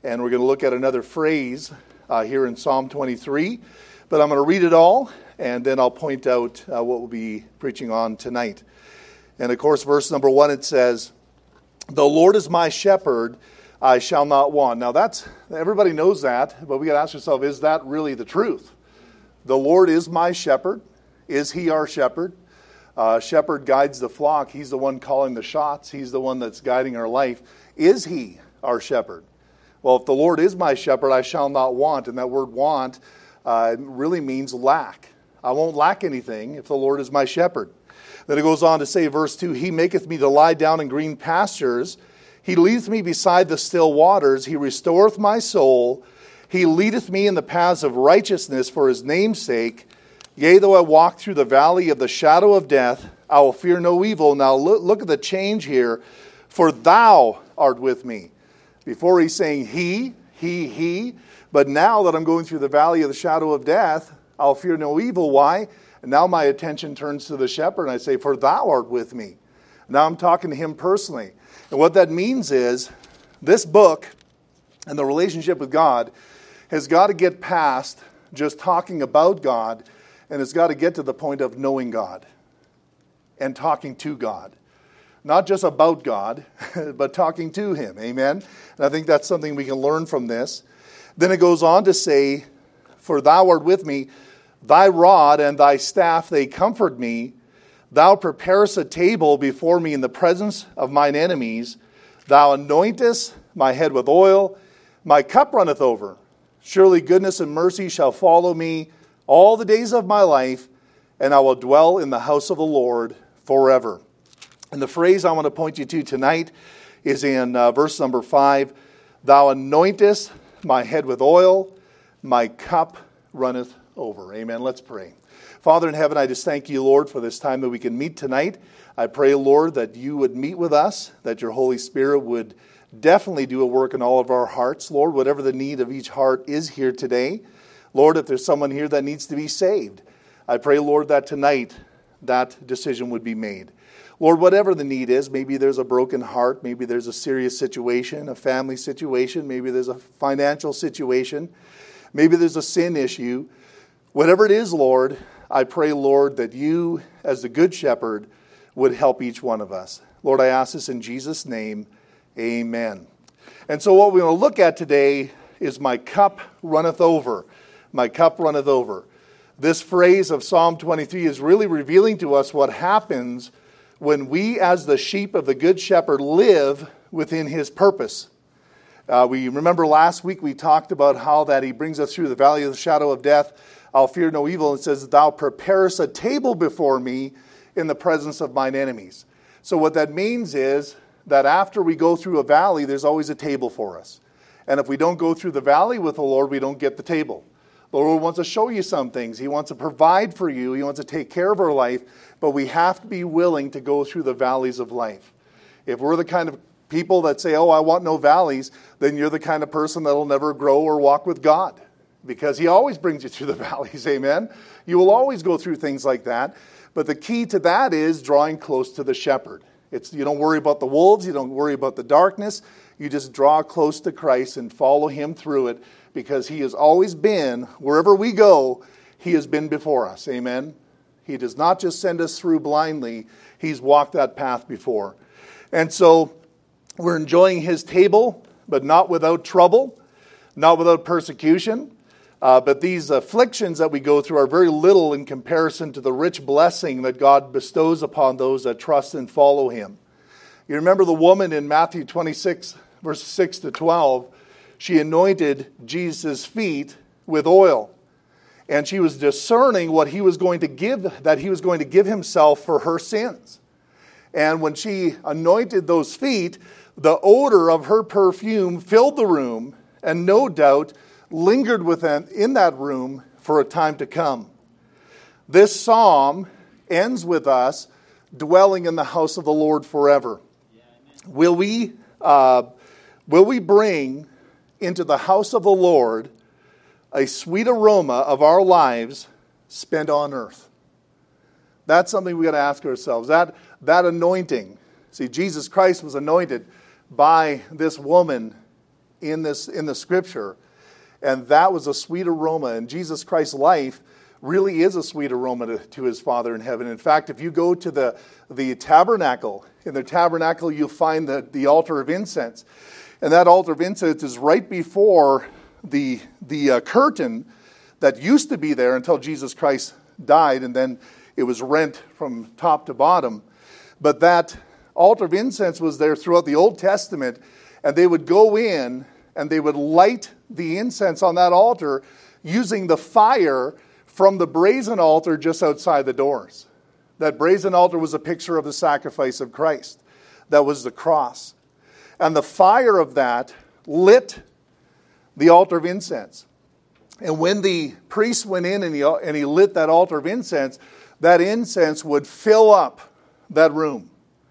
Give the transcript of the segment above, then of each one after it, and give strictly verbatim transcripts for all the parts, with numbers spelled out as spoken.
And we're going to look at another phrase uh, here in Psalm twenty-three. But I'm going to read it all, and then I'll point out uh, what we'll be preaching on tonight. And of course, verse number one, it says, "The Lord is my shepherd, I shall not want." Now that's, everybody knows that, but we got to ask ourselves, is that really the truth? The Lord is my shepherd. Is he our shepherd? Uh, shepherd guides the flock. He's the one calling the shots. He's the one that's guiding our life. Is he our shepherd? Well, if the Lord is my shepherd, I shall not want. And that word want uh, really means lack. I won't lack anything if the Lord is my shepherd. Then it goes on to say, verse two, "He maketh me to lie down in green pastures. He leadeth me beside the still waters. He restoreth my soul. He leadeth me in the paths of righteousness for his name's sake. Yea, though I walk through the valley of the shadow of death, I will fear no evil." Now look, look at the change here. "For thou art with me." Before he's saying he, he, he. But now that I'm going through the valley of the shadow of death, I'll fear no evil. Why? And now my attention turns to the shepherd and I say, "For thou art with me." Now I'm talking to him personally. And what that means is this book and the relationship with God has got to get past just talking about God, and it's got to get to the point of knowing God and talking to God. Not just about God, but talking to him. Amen? And I think that's something we can learn from this. Then it goes on to say, "For thou art with me, thy rod and thy staff, they comfort me. Thou preparest a table before me in the presence of mine enemies. Thou anointest my head with oil. My cup runneth over. Surely goodness and mercy shall follow me all the days of my life, and I will dwell in the house of the Lord forever." And the phrase I want to point you to tonight is in uh, verse number five. "Thou anointest my head with oil. My cup runneth over." Amen. Let's pray. Father in heaven, I just thank you, Lord, for this time that we can meet tonight. I pray, Lord, that you would meet with us, that your Holy Spirit would definitely do a work in all of our hearts. Lord, whatever the need of each heart is here today. Lord, if there's someone here that needs to be saved, I pray, Lord, that tonight that decision would be made. Lord, whatever the need is, maybe there's a broken heart, maybe there's a serious situation, a family situation, maybe there's a financial situation, maybe there's a sin issue. Whatever it is, Lord, I pray, Lord, that you, as the Good Shepherd, would help each one of us. Lord, I ask this in Jesus' name, amen. And so what we're going to look at today is "my cup runneth over." My cup runneth over. This phrase of Psalm twenty-three is really revealing to us what happens when we, as the sheep of the Good Shepherd, live within his purpose. Uh, we remember last week we talked about how that he brings us through the valley of the shadow of death. I'll fear no evil. It says, "Thou preparest a table before me in the presence of mine enemies." So what that means is that after we go through a valley, there's always a table for us. And if we don't go through the valley with the Lord, we don't get the table. The Lord wants to show you some things. He wants to provide for you. He wants to take care of our life. But we have to be willing to go through the valleys of life. If we're the kind of people that say, "Oh, I want no valleys," then you're the kind of person that'll never grow or walk with God. Because he always brings you through the valleys, amen? You will always go through things like that. But the key to that is drawing close to the shepherd. It's, you don't worry about the wolves. You don't worry about the darkness. You just draw close to Christ and follow him through it. Because he has always been, wherever we go, he has been before us. Amen? He does not just send us through blindly. He's walked that path before. And so we're enjoying his table, but not without trouble, not without persecution. Uh, but these afflictions that we go through are very little in comparison to the rich blessing that God bestows upon those that trust and follow him. You remember the woman in Matthew twenty-six, verses six to twelve. She anointed Jesus' feet with oil. And she was discerning what he was going to give, that he was going to give himself for her sins. And when she anointed those feet, the odor of her perfume filled the room and no doubt lingered within in that room for a time to come. This psalm ends with us dwelling in the house of the Lord forever. Will we, uh, will we bring into the house of the Lord a sweet aroma of our lives spent on earth? That's something we got to ask ourselves. That, that anointing. See, Jesus Christ was anointed by this woman in this in the scripture. And that was a sweet aroma. And Jesus Christ's life really is a sweet aroma to, to his Father in heaven. In fact, if you go to the, the tabernacle, in the tabernacle you'll find the, the altar of incense. And that altar of incense is right before the, the uh, curtain that used to be there until Jesus Christ died, and then it was rent from top to bottom. But that altar of incense was there throughout the Old Testament, and they would go in and they would light the incense on that altar using the fire from the brazen altar just outside the doors. That brazen altar was a picture of the sacrifice of Christ. That was the cross. And the fire of that lit the altar of incense. And when the priest went in and he, and he lit that altar of incense, that incense would fill up that room.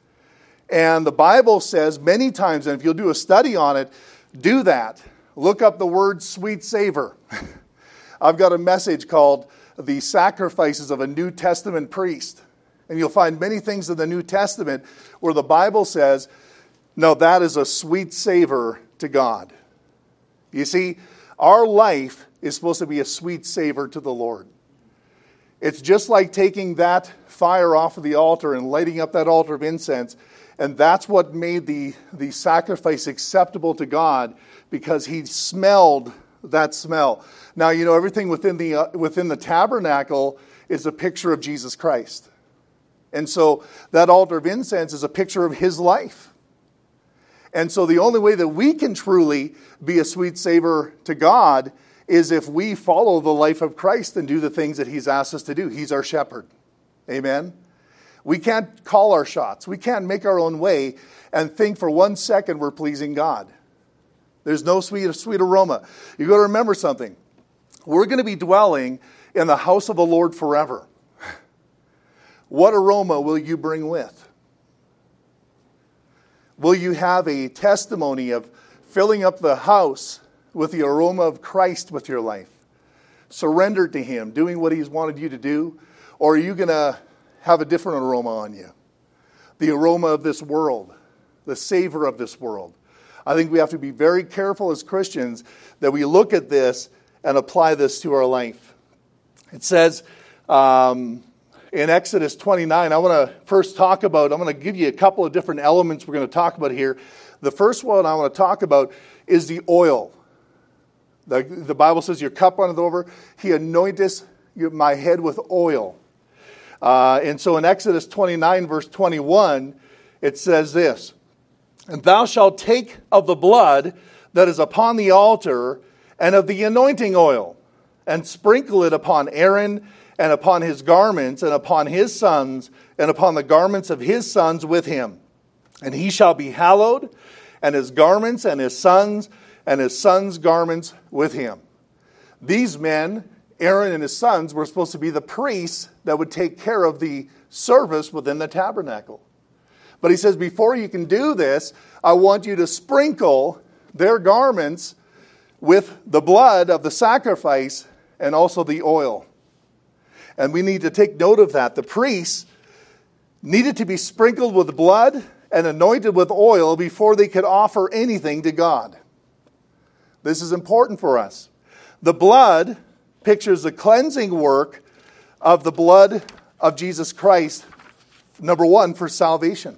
And the Bible says many times, and if you'll do a study on it, do that. Look up the word sweet savor. I've got a message called The Sacrifices of a New Testament Priest. And you'll find many things in the New Testament where the Bible says, no, that is a sweet savor to God. You see, our life is supposed to be a sweet savor to the Lord. It's just like taking that fire off of the altar and lighting up that altar of incense. And that's what made the, the sacrifice acceptable to God, because he smelled that smell. Now, you know, everything within the uh, within the tabernacle is a picture of Jesus Christ. And so that altar of incense is a picture of his life. And so the only way that we can truly be a sweet savor to God is if we follow the life of Christ and do the things that he's asked us to do. He's our shepherd. Amen? We can't call our shots. We can't make our own way and think for one second we're pleasing God. There's no sweet, sweet aroma. You've got to remember something. We're going to be dwelling in the house of the Lord forever. What aroma will you bring with? Will you have a testimony of filling up the house with the aroma of Christ with your life? Surrendered to him, doing what he's wanted you to do? Or are you going to have a different aroma on you? The aroma of this world, the savor of this world. I think we have to be very careful as Christians that we look at this and apply this to our life. It says um, in Exodus twenty-nine, I want to first talk about, I'm going to give you a couple of different elements we're going to talk about here. The first one I want to talk about is the oil. The, the Bible says, your cup runneth over. He anointeth my head with oil. Uh, and so in Exodus twenty-nine, verse twenty-one, it says this, and thou shalt take of the blood that is upon the altar and of the anointing oil, and sprinkle it upon Aaron and upon his garments and upon his sons and upon the garments of his sons with him. And he shall be hallowed, and his garments and his sons and his sons' garments with him. These men, Aaron and his sons, were supposed to be the priests that would take care of the service within the tabernacle. But he says, before you can do this, I want you to sprinkle their garments with the blood of the sacrifice and also the oil. And we need to take note of that. The priests needed to be sprinkled with blood and anointed with oil before they could offer anything to God. This is important for us. The blood pictures the cleansing work of the blood of Jesus Christ, number one, for salvation.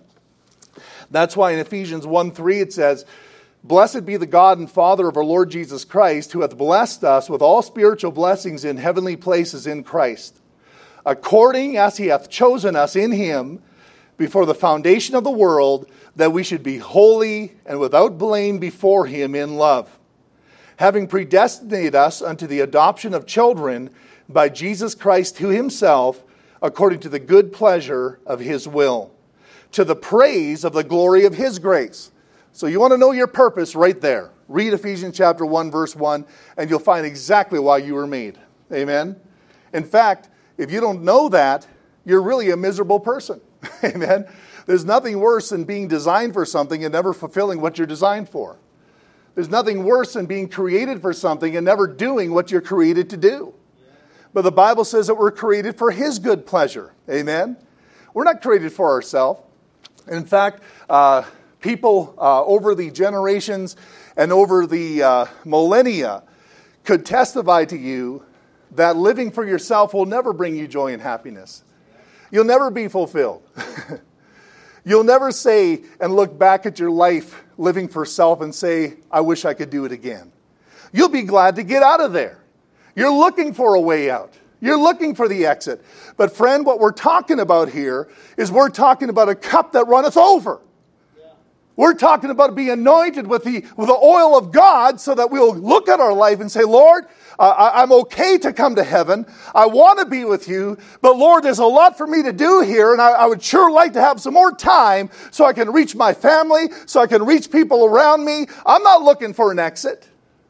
That's why in Ephesians one three it says, blessed be the God and Father of our Lord Jesus Christ, who hath blessed us with all spiritual blessings in heavenly places in Christ, according as he hath chosen us in him before the foundation of the world, that we should be holy and without blame before him in love, having predestinated us unto the adoption of children by Jesus Christ to himself, according to the good pleasure of his will, to the praise of the glory of his grace. So you want to know your purpose right there. Read Ephesians chapter one, verse one, and you'll find exactly why you were made. Amen? In fact, if you don't know that, you're really a miserable person. Amen? There's nothing worse than being designed for something and never fulfilling what you're designed for. There's nothing worse than being created for something and never doing what you're created to do. But the Bible says that we're created for his good pleasure. Amen? We're not created for ourselves. In fact, uh, people uh, over the generations and over the uh, millennia could testify to you that living for yourself will never bring you joy and happiness. You'll never be fulfilled. You'll never say and look back at your life living for self and say, I wish I could do it again. You'll be glad to get out of there. You're looking for a way out. You're looking for the exit. But friend, what we're talking about here is we're talking about a cup that runneth over. Yeah. We're talking about being anointed with the, with the oil of God so that we'll look at our life and say, Lord, uh, I, I'm okay to come to heaven. I want to be with you. But Lord, there's a lot for me to do here. And I, I would sure like to have some more time so I can reach my family, so I can reach people around me. I'm not looking for an exit.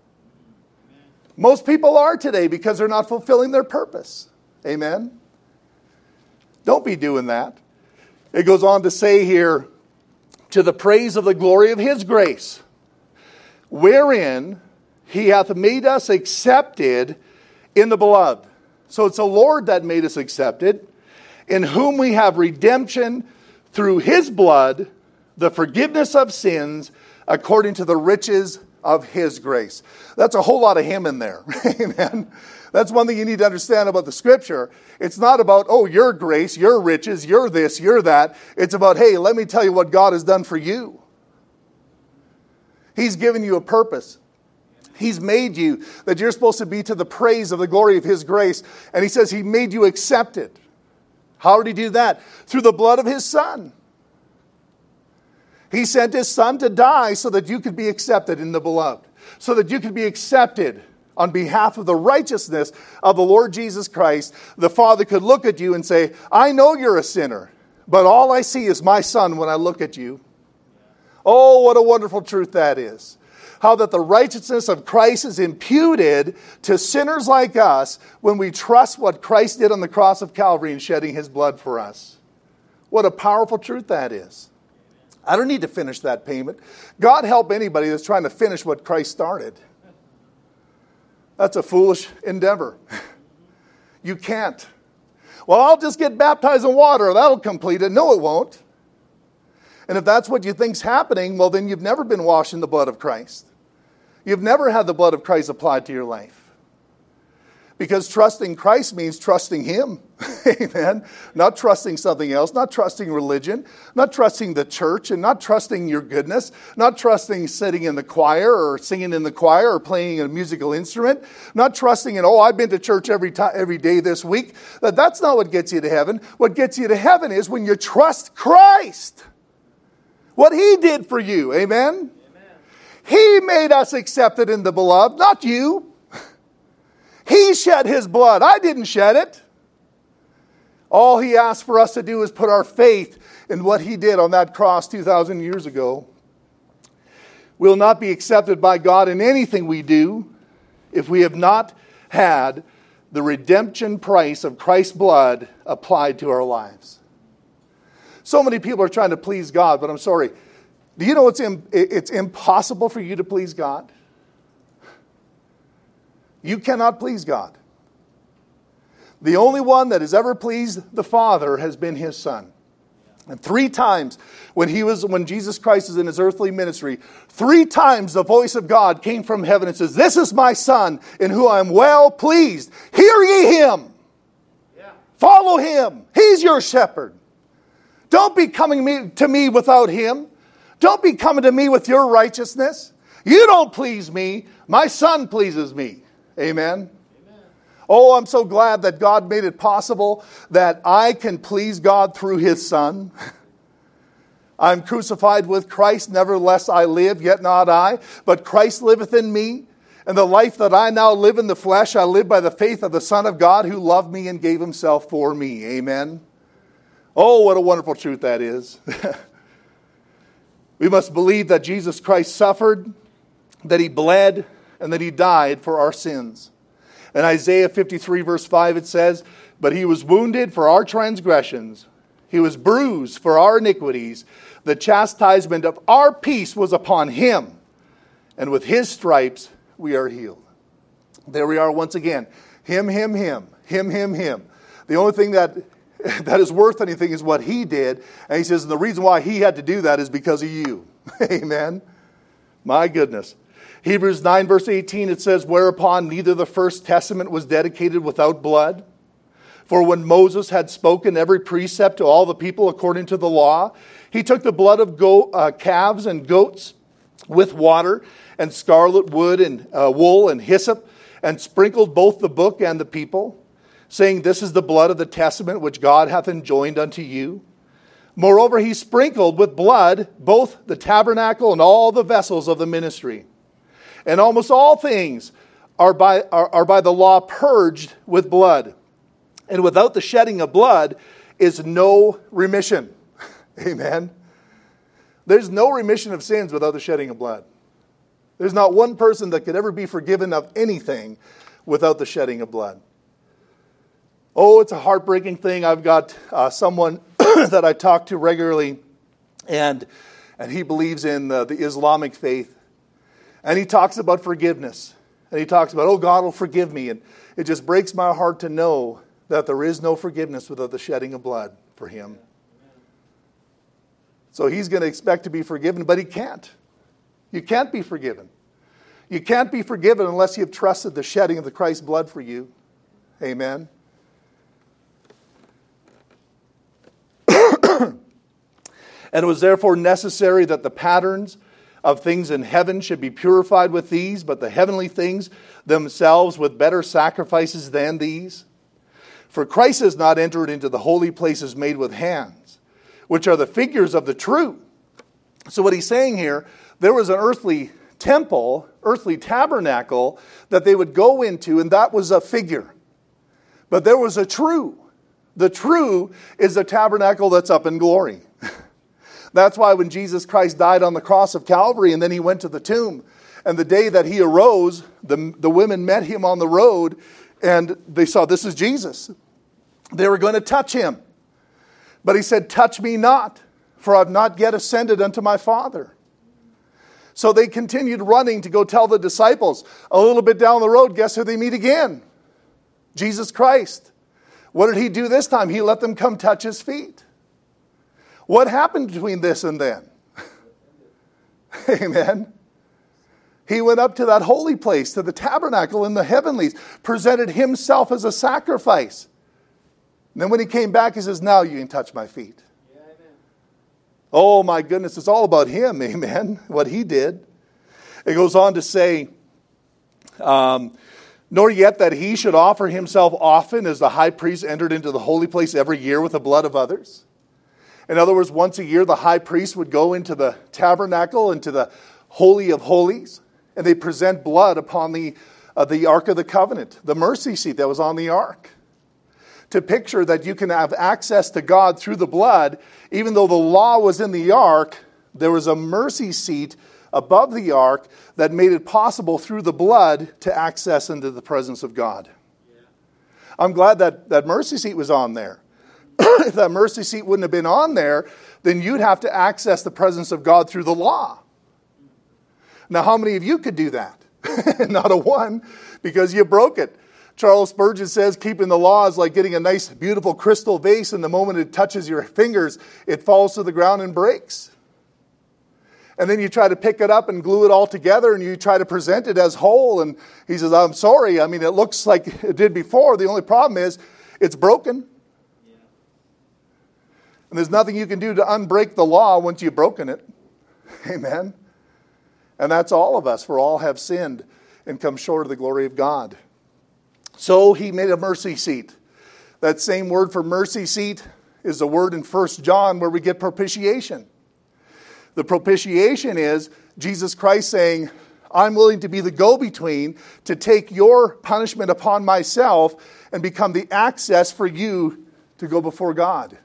Most people are today because they're not fulfilling their purpose. Amen? Don't be doing that. It goes on to say here, to the praise of the glory of his grace, wherein he hath made us accepted in the beloved. So it's the Lord that made us accepted, in whom we have redemption through his blood, the forgiveness of sins, according to the riches of his grace. That's a whole lot of him in there. Amen. That's one thing you need to understand about the scripture. It's not about, oh, your grace, your riches, you're this, you're that. It's about, hey, let me tell you what God has done for you. He's given you a purpose. He's made you that you're supposed to be to the praise of the glory of his grace. And he says he made you accepted. How did he do that? Through the blood of his son. He sent his son to die so that you could be accepted in the beloved. So that you could be accepted on behalf of the righteousness of the Lord Jesus Christ. The Father could look at you and say, I know you're a sinner, but all I see is my son when I look at you. Oh, what a wonderful truth that is. How that the righteousness of Christ is imputed to sinners like us when we trust what Christ did on the cross of Calvary in shedding his blood for us. What a powerful truth that is. I don't need to finish that payment. God help anybody that's trying to finish what Christ started. That's a foolish endeavor. You can't. Well, I'll just get baptized in water. That'll complete it. No, it won't. And if that's what you think's happening, well, then you've never been washed in the blood of Christ. You've never had the blood of Christ applied to your life. Because trusting Christ means trusting him. Amen. Not trusting something else, not trusting religion, not trusting the church, and not trusting your goodness, not trusting sitting in the choir or singing in the choir or playing a musical instrument, not trusting in, oh, I've been to church every time, every day this week. That That's not what gets you to heaven. What gets you to heaven is when you trust Christ. What he did for you. Amen? Amen. He made us accepted in the beloved, not you. He shed his blood. I didn't shed it. All he asked for us to do is put our faith in what he did on that cross two thousand years ago. We'll not be accepted by God in anything we do if we have not had the redemption price of Christ's blood applied to our lives. So many people are trying to please God, but I'm sorry. Do you know it's, im- it's impossible for you to please God? You cannot please God. The only one that has ever pleased the Father has been his Son. And three times when he was, when Jesus Christ is in his earthly ministry, three times the voice of God came from heaven and says, this is my Son in whom I am well pleased. Hear ye him. Yeah. Follow him. He's your shepherd. Don't be coming me, to me without him. Don't be coming to me with your righteousness. You don't please me. My Son pleases me. Amen. Amen. Oh, I'm so glad that God made it possible that I can please God through his Son. I'm crucified with Christ, nevertheless I live, yet not I, but Christ liveth in me. And the life that I now live in the flesh, I live by the faith of the Son of God who loved me and gave himself for me. Amen. Oh, what a wonderful truth that is. We must believe that Jesus Christ suffered, that he bled, and that he died for our sins. In Isaiah fifty-three verse five it says, but he was wounded for our transgressions. He was bruised for our iniquities. The chastisement of our peace was upon him. And with his stripes we are healed. There we are once again. Him, him, him. Him, him, him. The only thing that, that is worth anything is what he did. And he says, and the reason why he had to do that is because of you. Amen. My goodness. Hebrews nine verse eighteen, it says, whereupon neither the first testament was dedicated without blood. For when Moses had spoken every precept to all the people according to the law, he took the blood of go- uh, calves and goats with water and scarlet wood and uh, wool and hyssop, and sprinkled both the book and the people, saying, this is the blood of the testament which God hath enjoined unto you. Moreover, he sprinkled with blood both the tabernacle and all the vessels of the ministry. And almost all things are by, are, are by the law purged with blood. And without the shedding of blood is no remission. Amen. There's no remission of sins without the shedding of blood. There's not one person that could ever be forgiven of anything without the shedding of blood. Oh, it's a heartbreaking thing. I've got uh, someone that I talk to regularly, and, and he believes in uh, the Islamic faith. And he talks about forgiveness. And he talks about, oh, God will forgive me. And it just breaks my heart to know that there is no forgiveness without the shedding of blood for him. So he's going to expect to be forgiven, but he can't. You can't be forgiven. You can't be forgiven unless you've trusted the shedding of the Christ's blood for you. Amen. And it was therefore necessary that the patterns of things in heaven should be purified with these, but the heavenly things themselves with better sacrifices than these. For Christ has not entered into the holy places made with hands, which are the figures of the true. So what he's saying here, there was an earthly temple, earthly tabernacle that they would go into, and that was a figure. But there was a true. The true is the tabernacle that's up in glory. That's why when Jesus Christ died on the cross of Calvary and then he went to the tomb, and the day that he arose, the, the women met him on the road and they saw, this is Jesus. They were going to touch him. But he said, touch me not, for I've not yet ascended unto my Father. So they continued running to go tell the disciples. A little bit down the road, guess who they meet again? Jesus Christ. What did he do this time? He let them come touch his feet. What happened between this and then? Amen. He went up to that holy place, to the tabernacle in the heavenlies, presented himself as a sacrifice. And then when he came back, he says, now you can touch my feet. Yeah, amen. Oh my goodness, it's all about him, amen, what he did. It goes on to say, um, nor yet that he should offer himself often as the high priest entered into the holy place every year with the blood of others. In other words, once a year, the high priest would go into the tabernacle, into the Holy of Holies, and they present blood upon the, uh, the Ark of the Covenant, the mercy seat that was on the Ark. To picture that you can have access to God through the blood, even though the law was in the Ark, there was a mercy seat above the Ark that made it possible through the blood to access into the presence of God. Yeah. I'm glad that that mercy seat was on there. If that mercy seat wouldn't have been on there, then you'd have to access the presence of God through the law. Now, how many of you could do that? Not a one, because you broke it. Charles Spurgeon says keeping the law is like getting a nice, beautiful crystal vase, and the moment it touches your fingers, it falls to the ground and breaks. And then you try to pick it up and glue it all together, and you try to present it as whole. And he says, I'm sorry. I mean, it looks like it did before. The only problem is it's broken. And there's nothing you can do to unbreak the law once you've broken it. Amen. And that's all of us, for all have sinned and come short of the glory of God. So he made a mercy seat. That same word for mercy seat is the word in First John where we get propitiation. The propitiation is Jesus Christ saying, I'm willing to be the go-between to take your punishment upon myself and become the access for you to go before God.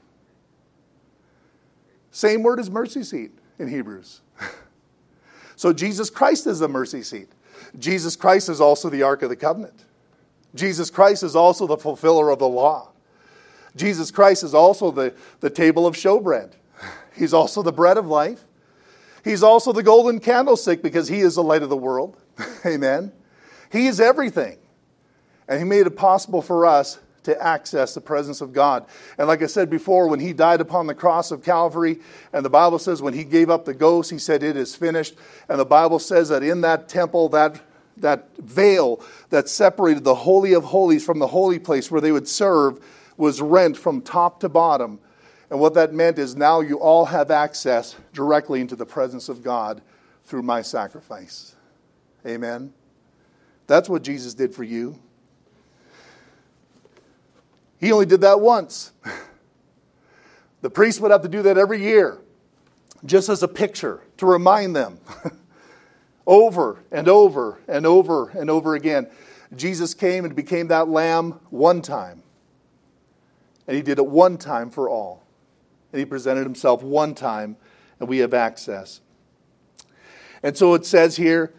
Same word as mercy seat in Hebrews. So Jesus Christ is the mercy seat. Jesus Christ is also the Ark of the Covenant. Jesus Christ is also the fulfiller of the law. Jesus Christ is also the, the table of showbread. He's also the bread of life. He's also the golden candlestick because he is the light of the world. Amen. He is everything. And he made it possible for us to access the presence of God. And like I said before, when he died upon the cross of Calvary, and the Bible says when he gave up the ghost, he said, "It is finished." And the Bible says that in that temple, that, that veil that separated the Holy of Holies from the holy place where they would serve was rent from top to bottom. And what that meant is now you all have access directly into the presence of God through my sacrifice. Amen. That's what Jesus did for you. He only did that once. The priest would have to do that every year, just as a picture, to remind them over and over and over and over again. Jesus came and became that lamb one time. And he did it one time for all. And he presented himself one time, and we have access. And so it says here,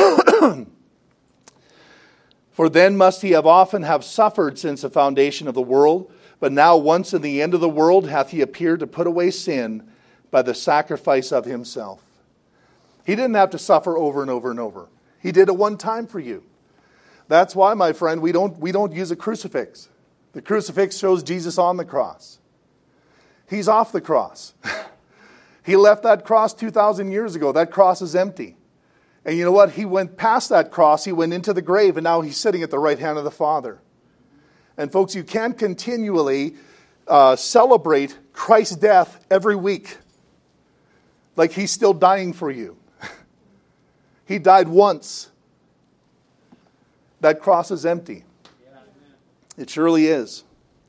"For then must he have often have suffered since the foundation of the world, but now once in the end of the world hath he appeared to put away sin by the sacrifice of himself." He didn't have to suffer over and over and over. He did it one time for you. That's why, my friend, we don't, we don't use a crucifix. The crucifix shows Jesus on the cross. He's off the cross. He left that cross two thousand years ago. That cross is empty. And you know what? He went past that cross. He went into the grave, and now he's sitting at the right hand of the Father. And folks, you can't continually uh, celebrate Christ's death every week like he's still dying for you. He died once. That cross is empty. It surely is.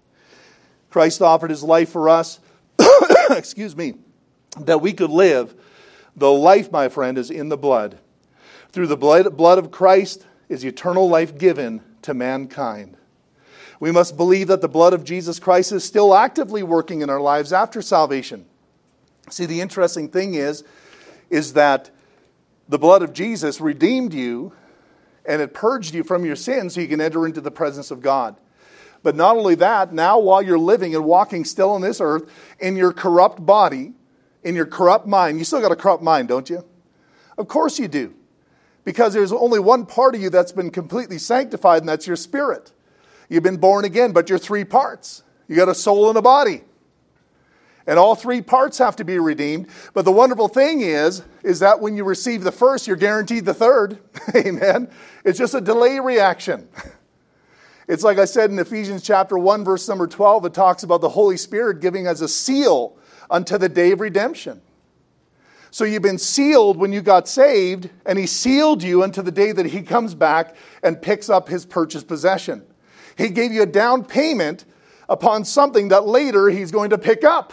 Christ offered his life for us, excuse me, that we could live. The life, my friend, is in the blood. Through the blood, blood of Christ is eternal life given to mankind. We must believe that the blood of Jesus Christ is still actively working in our lives after salvation. See, the interesting thing is, is that the blood of Jesus redeemed you and it purged you from your sins so you can enter into the presence of God. But not only that, now while you're living and walking still on this earth, in your corrupt body, in your corrupt mind, you still got a corrupt mind, don't you? Of course you do. Because there's only one part of you that's been completely sanctified, and that's your spirit. You've been born again, but you're three parts. You got a soul and a body. And all three parts have to be redeemed. But the wonderful thing is, is that when you receive the first, you're guaranteed the third. Amen. It's just a delay reaction. It's like I said in Ephesians chapter one, verse number twelve, it talks about the Holy Spirit giving us a seal unto the day of redemption. So you've been sealed when you got saved, and he sealed you until the day that he comes back and picks up his purchased possession. He gave you a down payment upon something that later he's going to pick up.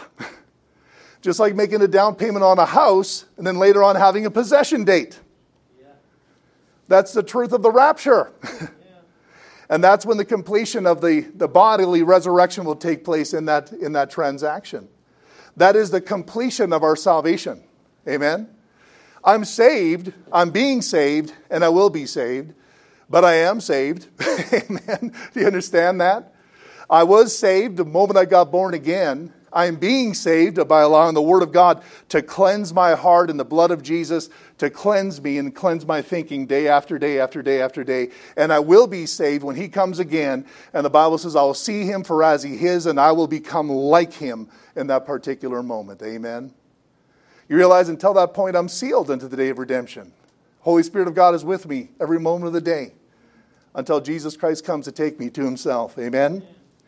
Just like making a down payment on a house and then later on having a possession date. Yeah. That's the truth of the rapture. Yeah. And that's when the completion of the, the bodily resurrection will take place in that, in that transaction. That is the completion of our salvation. Amen? I'm saved, I'm being saved, and I will be saved, but I am saved. Amen? Do you understand that? I was saved the moment I got born again. I am being saved by allowing the Word of God to cleanse my heart in the blood of Jesus, to cleanse me and cleanse my thinking day after day after day after day. And I will be saved when he comes again. And the Bible says, I will see him for as he is, and I will become like him in that particular moment. Amen? You realize until that point, I'm sealed unto the day of redemption. Holy Spirit of God is with me every moment of the day until Jesus Christ comes to take me to himself. Amen?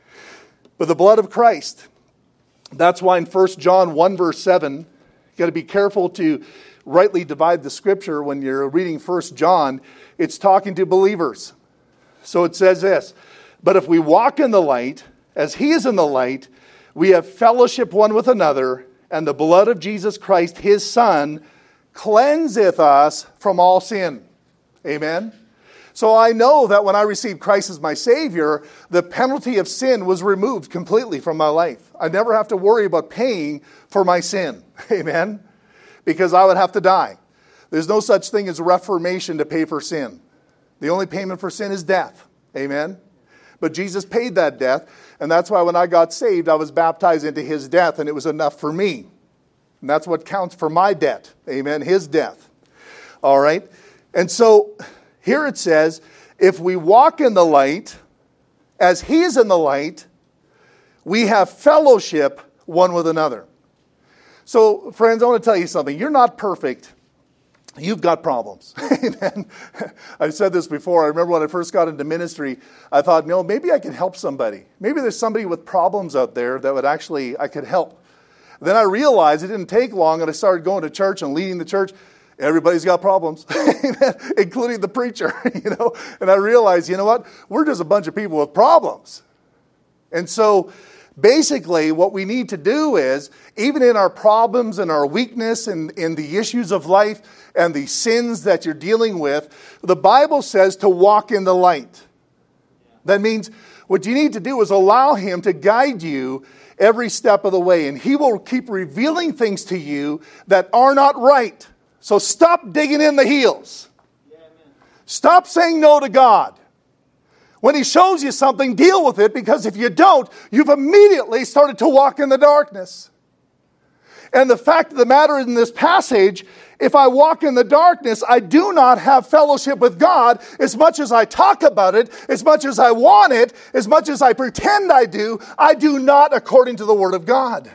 But the blood of Christ, that's why in First John one verse seven, you got to be careful to rightly divide the scripture when you're reading First John. It's talking to believers. So it says this, but if we walk in the light, as he is in the light, we have fellowship one with another, and the blood of Jesus Christ, his Son, cleanseth us from all sin. Amen? So I know that when I received Christ as my Savior, the penalty of sin was removed completely from my life. I never have to worry about paying for my sin. Amen? Because I would have to die. There's no such thing as reformation to pay for sin. The only payment for sin is death. Amen? But Jesus paid that death, and that's why when I got saved, I was baptized into his death, and it was enough for me. And that's what counts for my debt. Amen? His death. All right? And so here it says, if we walk in the light as he is in the light, we have fellowship one with another. So, friends, I want to tell you something. You're not perfect. You've got problems. Amen. I've said this before. I remember when I first got into ministry, I thought, no, maybe I could help somebody. Maybe there's somebody with problems out there that would actually, I could help. Then I realized it didn't take long, and I started going to church and leading the church. Everybody's got problems, including the preacher, you know. And I realized, you know what? We're just a bunch of people with problems. And so basically, what we need to do is, even in our problems and our weakness and in the issues of life and the sins that you're dealing with, the Bible says to walk in the light. That means what you need to do is allow him to guide you every step of the way. And he will keep revealing things to you that are not right. So stop digging in the heels. Stop saying no to God. When he shows you something, deal with it, because if you don't, you've immediately started to walk in the darkness. And the fact of the matter in this passage, if I walk in the darkness, I do not have fellowship with God as much as I talk about it, as much as I want it, as much as I pretend I do. I do not according to the Word of God.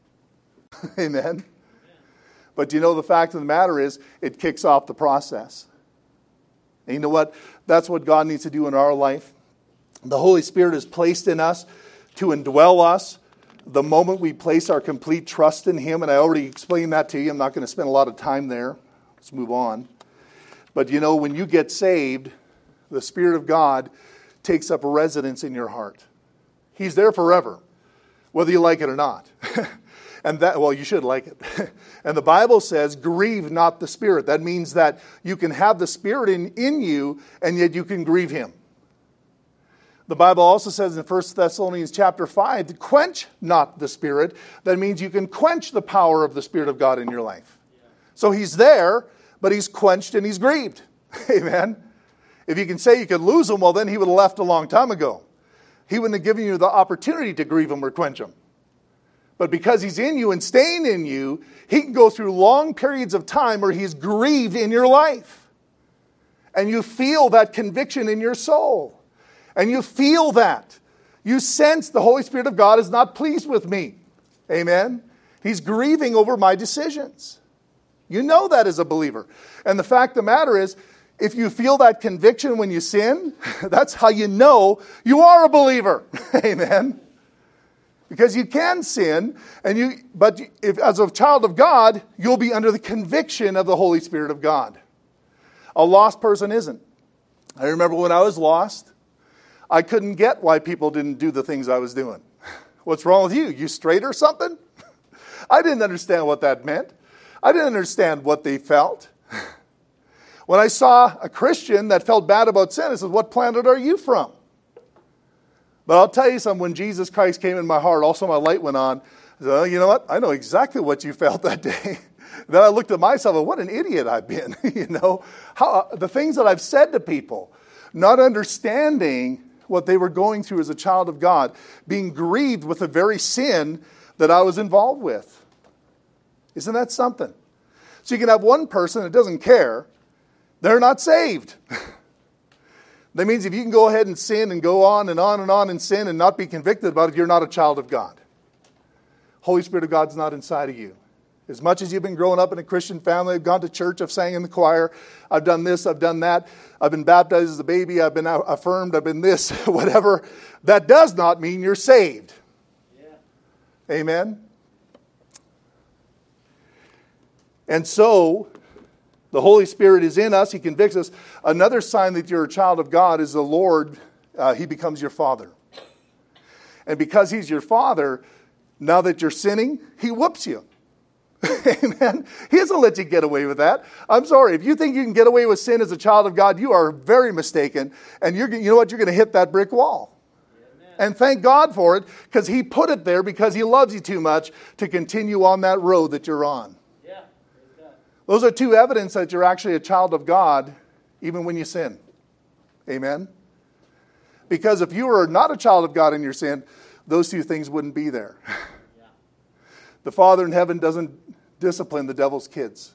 Amen. But you know, the fact of the matter is, it kicks off the process. And you know what? That's what God needs to do in our life. The Holy Spirit is placed in us to indwell us the moment we place our complete trust in him. And I already explained that to you. I'm not going to spend a lot of time there. Let's move on. But you know, when you get saved, the Spirit of God takes up residence in your heart. He's there forever, whether you like it or not. And that, well, you should like it. And the Bible says, grieve not the Spirit. That means that you can have the Spirit in, in you, and yet you can grieve him. The Bible also says in First Thessalonians chapter five, to quench not the Spirit. That means you can quench the power of the Spirit of God in your life. So he's there, but he's quenched and he's grieved. Amen. If you can say you could lose him, well, then he would have left a long time ago. He wouldn't have given you the opportunity to grieve him or quench him. But because he's in you and staying in you, he can go through long periods of time where he's grieved in your life. And you feel that conviction in your soul. And you feel that. You sense the Holy Spirit of God is not pleased with me. Amen? He's grieving over my decisions. You know that as a believer. And the fact of the matter is, if you feel that conviction when you sin, that's how you know you are a believer. Amen? Because you can sin, and you, but if, as a child of God, you'll be under the conviction of the Holy Spirit of God. A lost person isn't. I remember when I was lost, I couldn't get why people didn't do the things I was doing. What's wrong with you? You straight or something? I didn't understand what that meant. I didn't understand what they felt. When I saw a Christian that felt bad about sin, I said, what planet are you from? But I'll tell you something, when Jesus Christ came in my heart, also my light went on. I said, oh, you know what? I know exactly what you felt that day. Then I looked at myself and what an idiot I've been. you know, how the things that I've said to people, not understanding what they were going through as a child of God, being grieved with the very sin that I was involved with. Isn't that something? So you can have one person that doesn't care. They're not saved. That means if you can go ahead and sin and go on and on and on and sin and not be convicted about it, you're not a child of God. Holy Spirit of God's not inside of you. As much as you've been growing up in a Christian family, I've gone to church, I've sang in the choir, I've done this, I've done that, I've been baptized as a baby, I've been affirmed, I've been this, whatever. That does not mean you're saved. Yeah. Amen? And so, the Holy Spirit is in us, he convicts us. Another sign that you're a child of God is the Lord, uh, he becomes your Father. And because he's your Father, now that you're sinning, he whoops you. Amen. He doesn't let you get away with that. I'm sorry. If you think you can get away with sin as a child of God, you are very mistaken. And you're, you know what? You're going to hit that brick wall. Amen. And thank God for it, because he put it there because he loves you too much to continue on that road that you're on. Yeah. Those are two evidence that you're actually a child of God, even when you sin. Amen. Because if you were not a child of God in your sin, those two things wouldn't be there. Yeah. The Father in heaven doesn't discipline the devil's kids.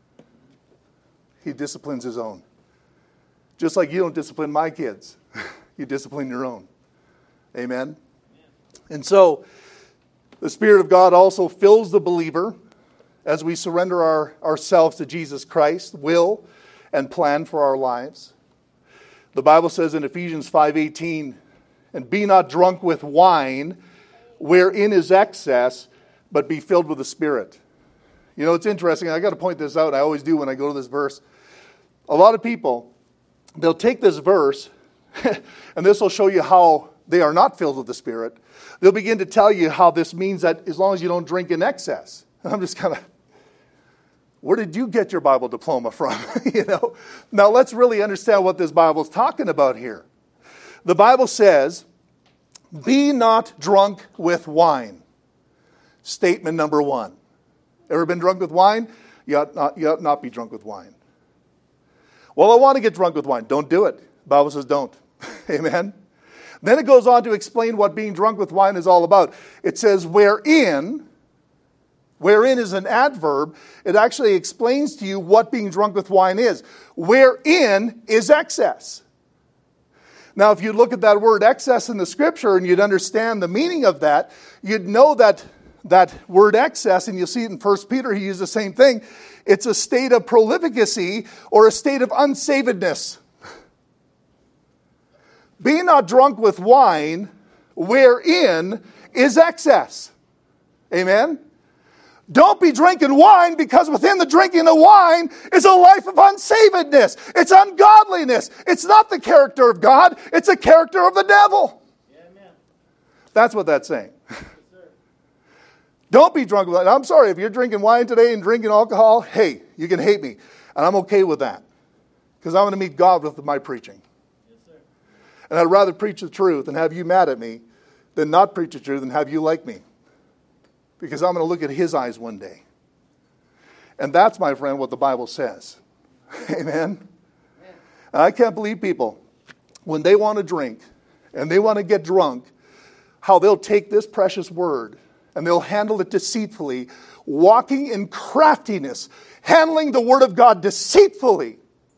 He disciplines his own. Just like you don't discipline my kids. you discipline your own. Amen? And so, the Spirit of God also fills the believer as we surrender our, ourselves to Jesus Christ, will and plan for our lives. The Bible says in Ephesians five eighteen, and be not drunk with wine, wherein is excess, but be filled with the Spirit. You know, it's interesting. I got to point this out. I always do when I go to this verse. A lot of people, they'll take this verse, and this will show you how they are not filled with the Spirit. They'll begin to tell you how this means that as long as you don't drink in excess. And I'm just kind of, where did you get your Bible diploma from? You know. Now let's really understand what this Bible is talking about here. The Bible says, be not drunk with wine. Statement number one. Ever been drunk with wine? You ought not, you ought not be drunk with wine. Well, I want to get drunk with wine. Don't do it. The Bible says don't. Amen. Then it goes on to explain what being drunk with wine is all about. It says, wherein, wherein is an adverb. It actually explains to you what being drunk with wine is. Wherein is excess. Now, if you look at that word excess in the Scripture and you'd understand the meaning of that, you'd know that that word excess, and you'll see it in First Peter, he used the same thing. It's a state of prolificacy or a state of unsavedness. Be not drunk with wine, wherein is excess. Amen? Don't be drinking wine, because within the drinking of wine is a life of unsavedness. It's ungodliness. It's not the character of God. It's a character of the devil. Yeah, amen. That's what that's saying. Yes, don't be drunk with wine. I'm sorry, if you're drinking wine today and drinking alcohol, hey, you can hate me. And I'm okay with that. Because I'm going to meet God with my preaching. And I'd rather preach the truth and have you mad at me than not preach the truth and have you like me. Because I'm going to look at his eyes one day. And that's, my friend, what the Bible says. Amen? Amen. And I can't believe people, when they want to drink and they want to get drunk, how they'll take this precious word and they'll handle it deceitfully, walking in craftiness, handling the word of God deceitfully.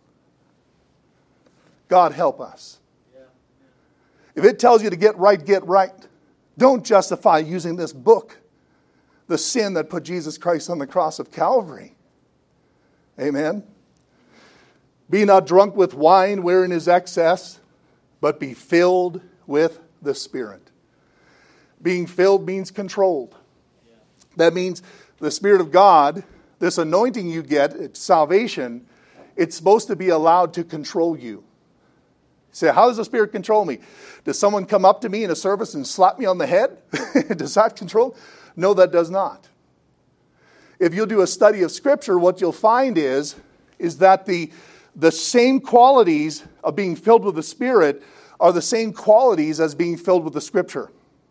God help us. If it tells you to get right, get right. Don't justify using this book, the sin that put Jesus Christ on the cross of Calvary. Amen. Be not drunk with wine wherein is excess, but be filled with the Spirit. Being filled means controlled. That means the Spirit of God, this anointing you get, it's salvation, it's supposed to be allowed to control you. Say, how does the Spirit control me? Does someone come up to me in a service and slap me on the head? Does that control? No, that does not. If you'll do a study of Scripture, what you'll find is, is that the, the same qualities of being filled with the Spirit are the same qualities as being filled with the Scripture.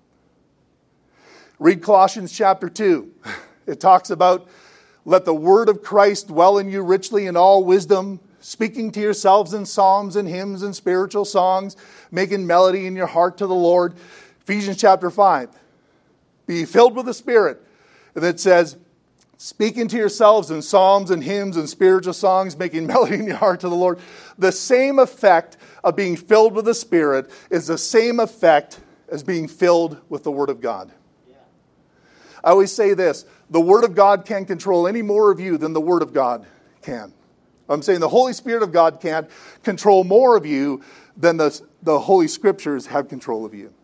Read Colossians chapter two. It talks about, let the word of Christ dwell in you richly in all wisdom, speaking to yourselves in psalms and hymns and spiritual songs, making melody in your heart to the Lord. Ephesians chapter five. Be filled with the Spirit. And it says, speaking to yourselves in psalms and hymns and spiritual songs, making melody in your heart to the Lord. The same effect of being filled with the Spirit is the same effect as being filled with the Word of God. Yeah. I always say this, the Word of God can't control any more of you than the Word of God can. I'm saying the Holy Spirit of God can't control more of you than the, the Holy Scriptures have control of you.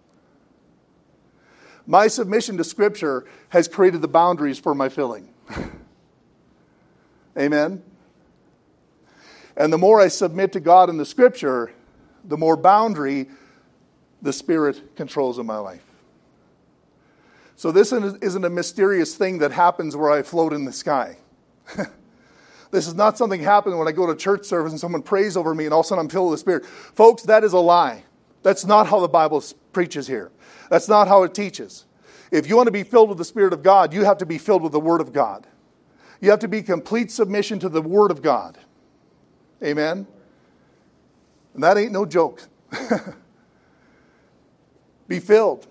My submission to Scripture has created the boundaries for my filling. Amen? And the more I submit to God in the Scripture, the more boundary the Spirit controls in my life. So this isn't a mysterious thing that happens where I float in the sky. This is not something happening when I go to church service and someone prays over me and all of a sudden I'm filled with the Spirit. Folks, that is a lie. That's not how the Bible preaches here. That's not how it teaches. If you want to be filled with the Spirit of God, you have to be filled with the Word of God. You have to be complete submission to the Word of God. Amen? And that ain't no joke. Be filled.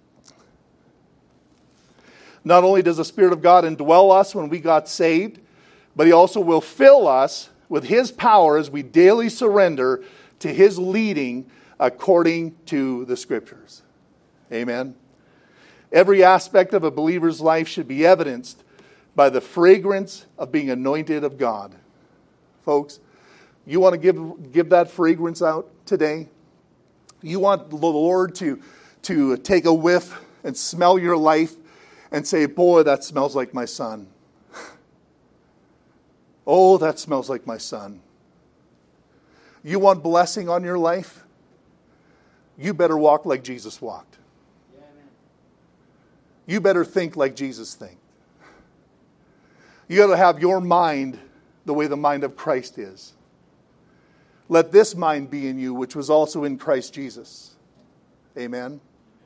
Not only does the Spirit of God indwell us when we got saved, but He also will fill us with His power as we daily surrender to His leading according to the Scriptures. Amen. Every aspect of a believer's life should be evidenced by the fragrance of being anointed of God. Folks, you want to give, give that fragrance out today? You want the Lord to, to take a whiff and smell your life and say, boy, that smells like my son. Oh, that smells like my son. You want blessing on your life? You better walk like Jesus walked. You better think like Jesus thinks. You got to have your mind the way the mind of Christ is. Let this mind be in you, which was also in Christ Jesus. Amen.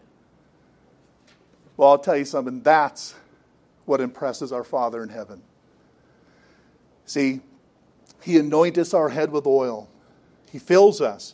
Well, I'll tell you something. That's what impresses our Father in heaven. See, He anointeth our head with oil. He fills us.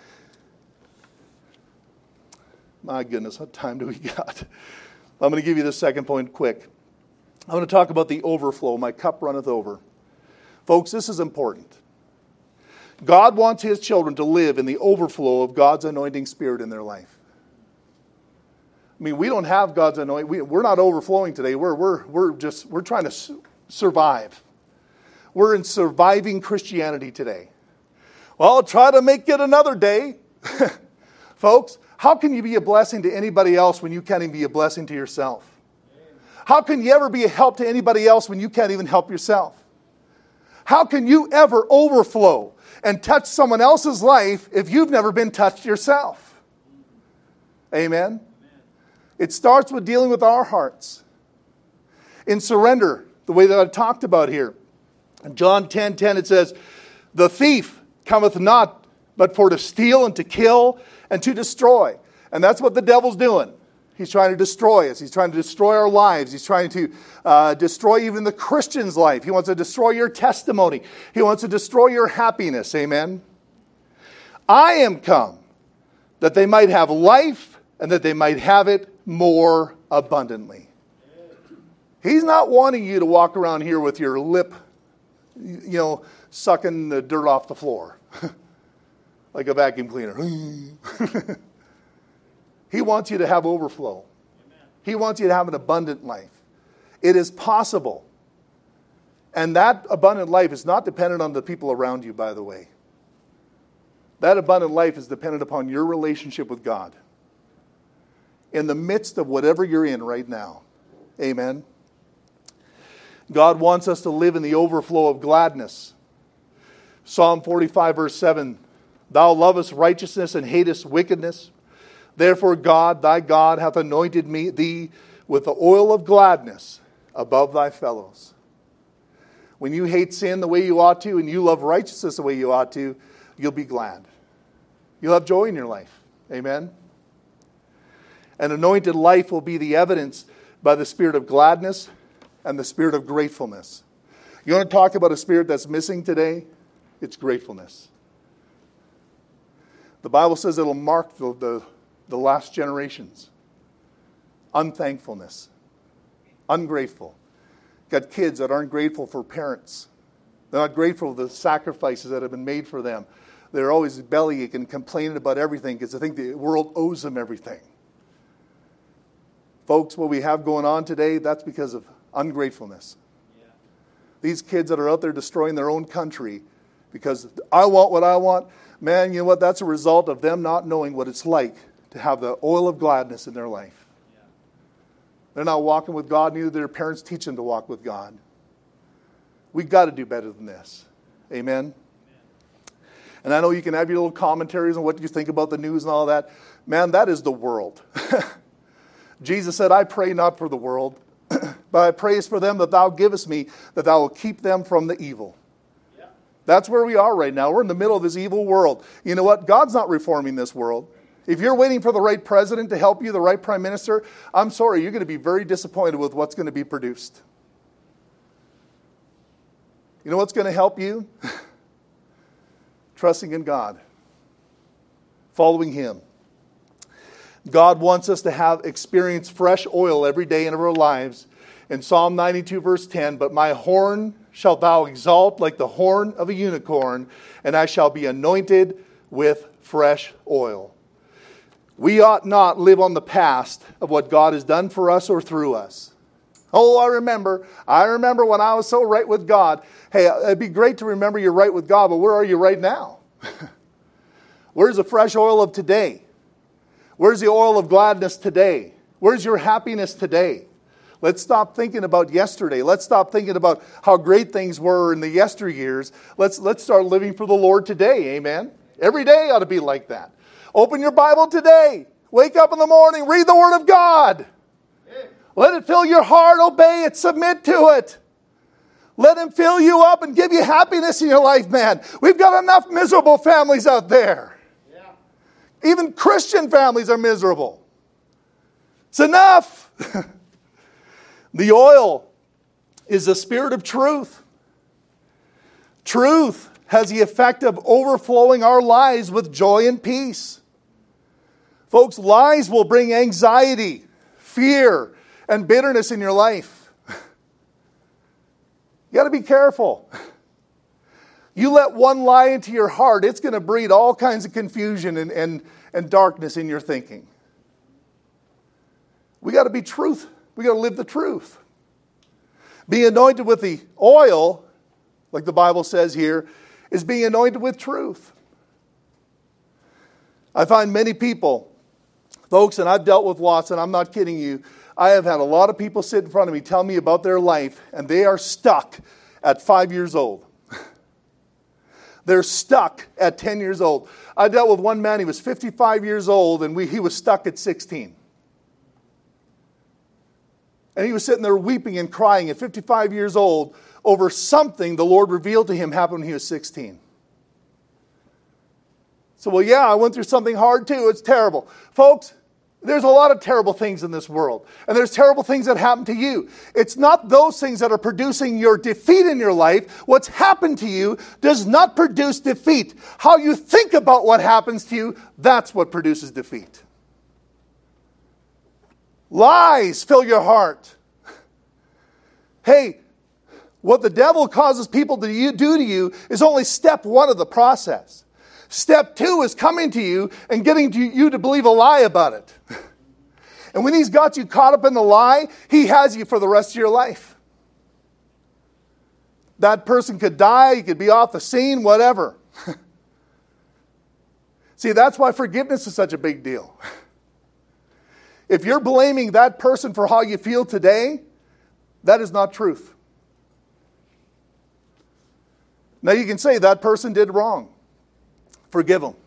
My goodness, what time do we got? I'm going to give you the second point quick. I'm going to talk about the overflow. My cup runneth over. Folks, this is important. God wants His children to live in the overflow of God's anointing spirit in their life. I mean, we don't have God's anointing. We, we're not overflowing today. We're, we're, we're just, we're trying to su- survive. We're in surviving Christianity today. Well, I'll try to make it another day. Folks, how can you be a blessing to anybody else when you can't even be a blessing to yourself? How can you ever be a help to anybody else when you can't even help yourself? How can you ever overflow and touch someone else's life if you've never been touched yourself? Amen? It starts with dealing with our hearts. In surrender, the way that I talked about here. In John ten ten it says, the thief cometh not but for to steal and to kill and to destroy. And that's what the devil's doing. He's trying to destroy us. He's trying to destroy our lives. He's trying to uh, destroy even the Christian's life. He wants to destroy your testimony. He wants to destroy your happiness. Amen. I am come that they might have life and that they might have it more abundantly. He's not wanting you to walk around here with your lip, you know, sucking the dirt off the floor like a vacuum cleaner. He wants you to have overflow. Amen. He wants you to have an abundant life. It is possible. And that abundant life is not dependent on the people around you, by the way. That abundant life is dependent upon your relationship with God. In the midst of whatever you're in right now. Amen. God wants us to live in the overflow of gladness. Psalm forty-five verse seven. Thou lovest righteousness and hatest wickedness. Therefore God, thy God, hath anointed me thee with the oil of gladness above thy fellows. When you hate sin the way you ought to, and you love righteousness the way you ought to, you'll be glad. You'll have joy in your life. Amen? An anointed life will be the evidence by the spirit of gladness and the spirit of gratefulness. You want to talk about a spirit that's missing today? It's gratefulness. The Bible says it'll mark the, the, the last generations. Unthankfulness. Ungrateful. Got kids that aren't grateful for parents. They're not grateful for the sacrifices that have been made for them. They're always bellyaching and complaining about everything because they think the world owes them everything. Folks, what we have going on today, that's because of ungratefulness. Yeah. These kids that are out there destroying their own country because I want what I want. Man, you know what? That's a result of them not knowing what it's like to have the oil of gladness in their life. Yeah. They're not walking with God, neither do their parents teach them to walk with God. We've got to do better than this. Amen? Amen? And I know you can have your little commentaries on what you think about the news and all that. Man, that is the world. Jesus said, I pray not for the world, but I praise for them that thou givest me, that thou will keep them from the evil. Yeah. That's where we are right now. We're in the middle of this evil world. You know what? God's not reforming this world. If you're waiting for the right president to help you, the right prime minister, I'm sorry, you're going to be very disappointed with what's going to be produced. You know what's going to help you? Trusting in God. Following Him. God wants us to have experience fresh oil every day in our lives. In Psalm ninety-two verse ten, but my horn shalt thou exalt like the horn of a unicorn, and I shall be anointed with fresh oil. We ought not live on the past of what God has done for us or through us. Oh, I remember. I remember when I was so right with God. Hey, it'd be great to remember you're right with God, but where are you right now? Where's the fresh oil of today? Where's the oil of gladness today? Where's your happiness today? Let's stop thinking about yesterday. Let's stop thinking about how great things were in the yesteryears. Let's, let's start living for the Lord today. Amen? Every day ought to be like that. Open your Bible today. Wake up in the morning. Read the Word of God. Let it fill your heart. Obey it. Submit to it. Let Him fill you up and give you happiness in your life, man. We've got enough miserable families out there. Yeah. Even Christian families are miserable. It's enough. The oil is the Spirit of truth. Truth has the effect of overflowing our lives with joy and peace. Folks, lies will bring anxiety, fear, and bitterness in your life. You got to be careful. You let one lie into your heart, it's going to breed all kinds of confusion and, and, and darkness in your thinking. We got to be truth. We got to live the truth. Being anointed with the oil, like the Bible says here, is being anointed with truth. I find many people, folks, and I've dealt with lots, and I'm not kidding you, I have had a lot of people sit in front of me tell me about their life, and they are stuck at five years old. They're stuck at ten years old. I dealt with one man, he was fifty-five years old, and we, he was stuck at sixteen. And he was sitting there weeping and crying at fifty-five years old over something the Lord revealed to him happened when he was sixteen. So, well, yeah, I went through something hard too. It's terrible. Folks, there's a lot of terrible things in this world. And there's terrible things that happen to you. It's not those things that are producing your defeat in your life. What's happened to you does not produce defeat. How you think about what happens to you, that's what produces defeat. Lies fill your heart. Hey, what the devil causes people to do to you is only step one of the process. Step two is coming to you and getting to you to believe a lie about it. And when he's got you caught up in the lie, he has you for the rest of your life. That person could die, you could be off the scene, whatever. See, that's why forgiveness is such a big deal. If you're blaming that person for how you feel today, that is not truth. Now you can say that person did wrong. Forgive them.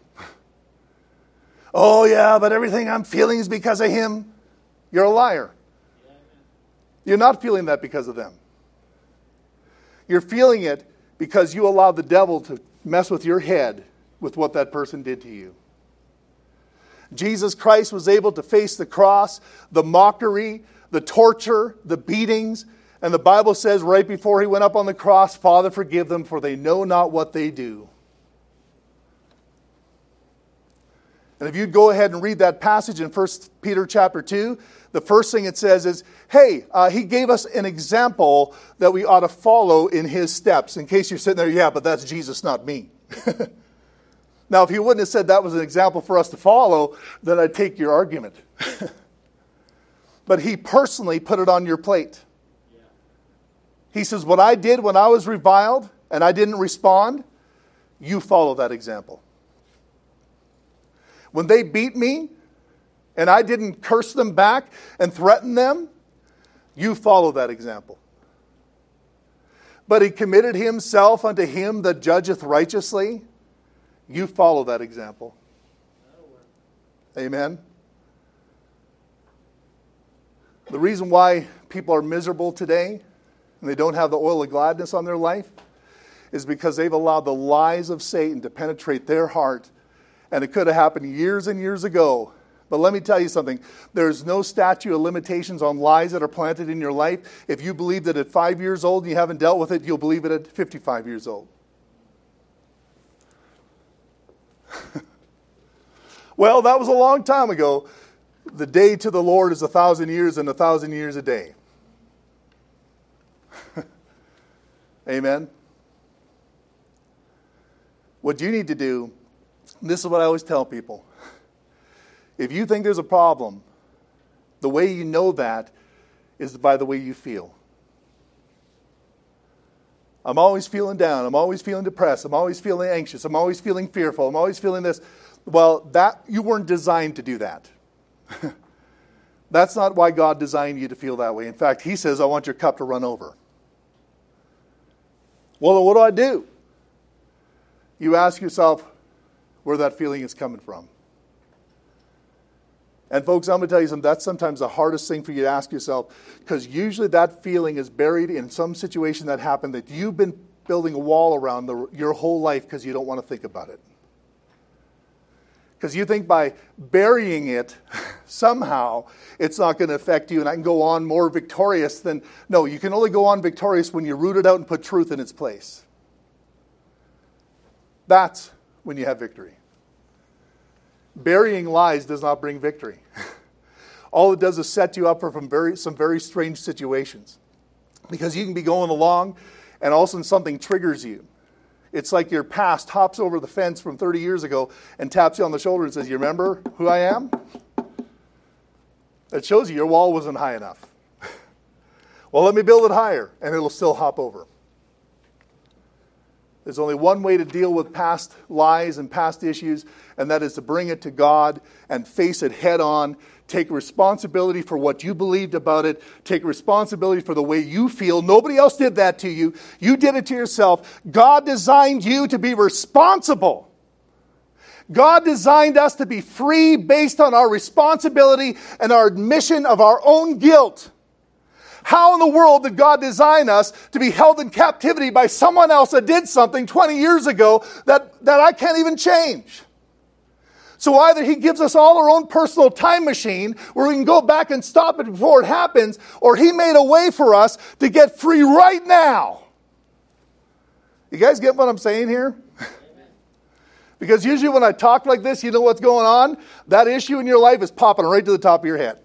Oh yeah, but everything I'm feeling is because of him. You're a liar. You're not feeling that because of them. You're feeling it because you allowed the devil to mess with your head with what that person did to you. Jesus Christ was able to face the cross, the mockery, the torture, the beatings. And the Bible says right before he went up on the cross, Father, forgive them, for they know not what they do. And if you'd go ahead and read that passage in First Peter chapter two, the first thing it says is, hey, uh, he gave us an example that we ought to follow in his steps. In case you're sitting there, yeah, but that's Jesus, not me. Now, if he wouldn't have said that was an example for us to follow, then I'd take your argument. But he personally put it on your plate. Yeah. He says, what I did when I was reviled and I didn't respond, you follow that example. When they beat me and I didn't curse them back and threaten them, you follow that example. But he committed himself unto him that judgeth righteously. You follow that example. Amen. The reason why people are miserable today and they don't have the oil of gladness on their life is because they've allowed the lies of Satan to penetrate their heart. And it could have happened years and years ago. But let me tell you something. There's no statute of limitations on lies that are planted in your life. If you believe that at five years old and you haven't dealt with it, you'll believe it at fifty-five years old. Well, that was a long time ago. The day to the Lord is a thousand years, and a thousand years a day. Amen. What you need to do This is what I always tell people. If you think there's a problem, the way you know that is by the way you feel. I'm always feeling down. I'm always feeling depressed. I'm always feeling anxious. I'm always feeling fearful. I'm always feeling this. Well, that you weren't designed to do that. That's not why God designed you to feel that way. In fact, he says, I want your cup to run over. Well, then what do I do? You ask yourself where that feeling is coming from. And folks, I'm going to tell you something, that's sometimes the hardest thing for you to ask yourself, because usually that feeling is buried in some situation that happened that you've been building a wall around the, your whole life because you don't want to think about it. Because you think by burying it, somehow it's not going to affect you and I can go on more victorious than... No, you can only go on victorious when you root it out and put truth in its place. That's when you have victory. Burying lies does not bring victory. All it does is set you up for from very, some very strange situations. Because you can be going along and all of a sudden something triggers you. It's like your past hops over the fence from thirty years ago and taps you on the shoulder and says, you remember who I am? It shows you your wall wasn't high enough. Well, let me build it higher and it'll still hop over. There's only one way to deal with past lies and past issues, and that is to bring it to God and face it head on. Take responsibility for what you believed about it. Take responsibility for the way you feel. Nobody else did that to you. You did it to yourself. God designed you to be responsible. God designed us to be free based on our responsibility and our admission of our own guilt. How in the world did God design us to be held in captivity by someone else that did something twenty years ago that, that I can't even change? So either he gives us all our own personal time machine where we can go back and stop it before it happens, or he made a way for us to get free right now. You guys get what I'm saying here? Because usually when I talk like this, you know what's going on? That issue in your life is popping right to the top of your head.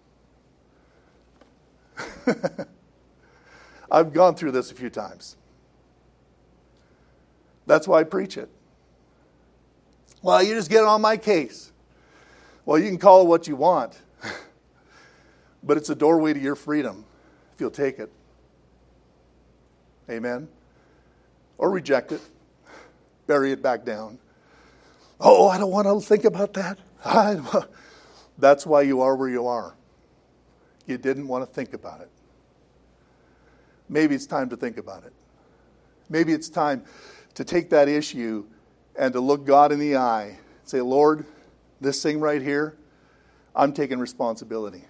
I've gone through this a few times. That's why I preach it. Well, you just get on my case. Well, you can call it what you want. But it's a doorway to your freedom if you'll take it. Amen? Or reject it. Bury it back down. Oh, I don't want to think about that. I, that's why you are where you are. You didn't want to think about it. Maybe it's time to think about it. Maybe it's time to take that issue and to look God in the eye and say, Lord, this thing right here, I'm taking responsibility.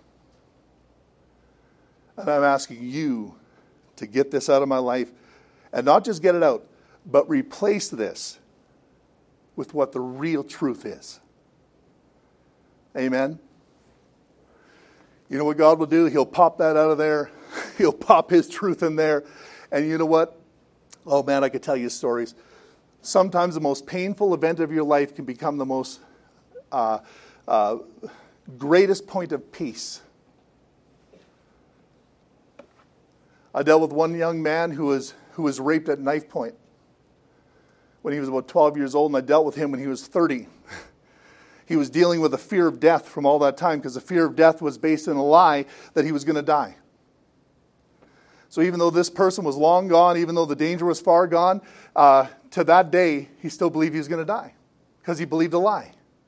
And I'm asking you to get this out of my life. And not just get it out, but replace this with what the real truth is. Amen? You know what God will do? He'll pop that out of there. He'll pop his truth in there. And you know what? Oh man, I could tell you stories. Sometimes the most painful event of your life can become the most uh, uh, greatest point of peace. I dealt with one young man who was who was raped at knife point when he was about twelve years old, and I dealt with him when he was thirty. He was dealing with a fear of death from all that time because the fear of death was based in a lie that he was going to die. So even though this person was long gone, even though the danger was far gone, uh, to that day, he still believed he was going to die because he believed a lie.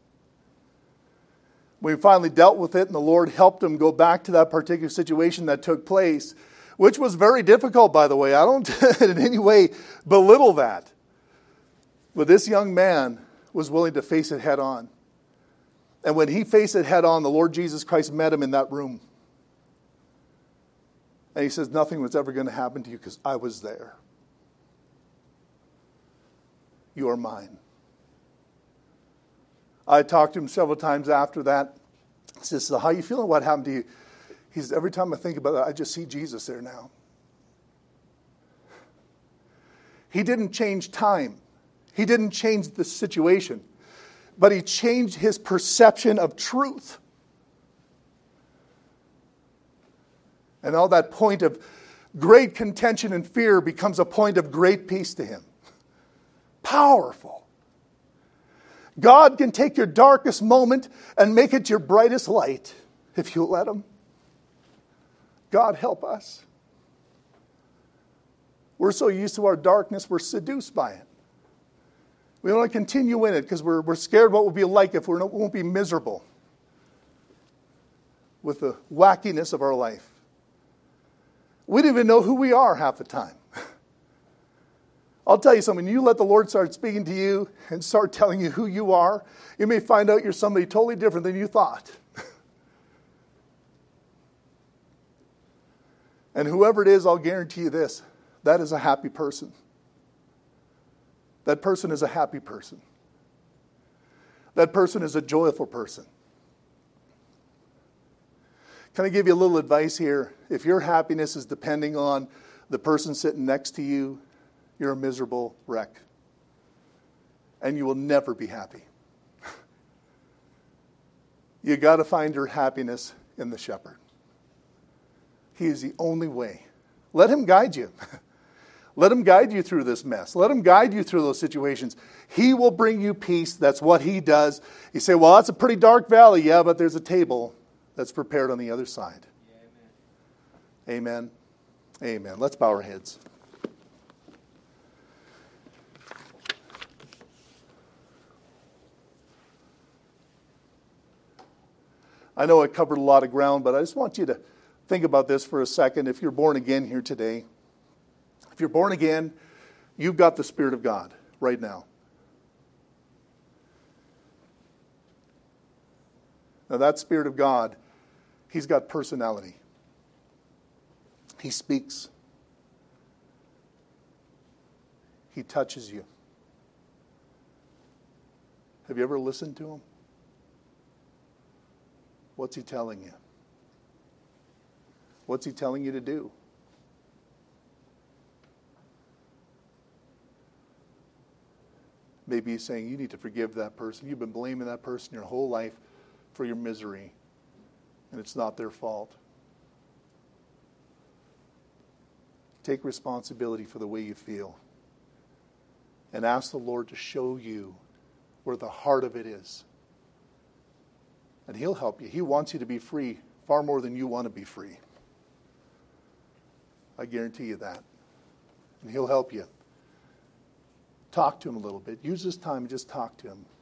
We finally dealt with it, and the Lord helped him go back to that particular situation that took place, which was very difficult, by the way. I don't in any way belittle that. But this young man was willing to face it head on. And when he faced it head on, the Lord Jesus Christ met him in that room. And he says, nothing was ever going to happen to you because I was there. You are mine. I talked to him several times after that. He says, so how are you feeling? What happened to you? He says, every time I think about it, I just see Jesus there now. He didn't change time. He didn't change the situation. But he changed his perception of truth. And all that point of great contention and fear becomes a point of great peace to him. Powerful. God can take your darkest moment and make it your brightest light if you let him. God help us. We're so used to our darkness, we're seduced by it. We want to continue in it because we're, we're scared what it will be like if we're not, we won't be miserable with the wackiness of our life. We don't even know who we are half the time. I'll tell you something, you let the Lord start speaking to you and start telling you who you are, you may find out you're somebody totally different than you thought. And whoever it is, I'll guarantee you this, that is a happy person. That person is a happy person. That person is a joyful person. Can I give you a little advice here? If your happiness is depending on the person sitting next to you, you're a miserable wreck. And you will never be happy. You got to find your happiness in the shepherd. He is the only way. Let him guide you. Let him guide you through this mess. Let him guide you through those situations. He will bring you peace. That's what he does. You say, well, that's a pretty dark valley. Yeah, but there's a table that's prepared on the other side. Yeah, amen. Amen. Amen. Let's bow our heads. I know I covered a lot of ground, but I just want you to think about this for a second. If you're born again here today, if you're born again, you've got the Spirit of God right now. Now that Spirit of God, he's got personality. He speaks. He touches you. Have you ever listened to him? What's he telling you? What's he telling you to do? Maybe he's saying you need to forgive that person. You've been blaming that person your whole life for your misery, and it's not their fault. Take responsibility for the way you feel and ask the Lord to show you where the heart of it is. And he'll help you. He wants you to be free far more than you want to be free. I guarantee you that. And he'll help you. Talk to him a little bit. Use this time and just talk to him.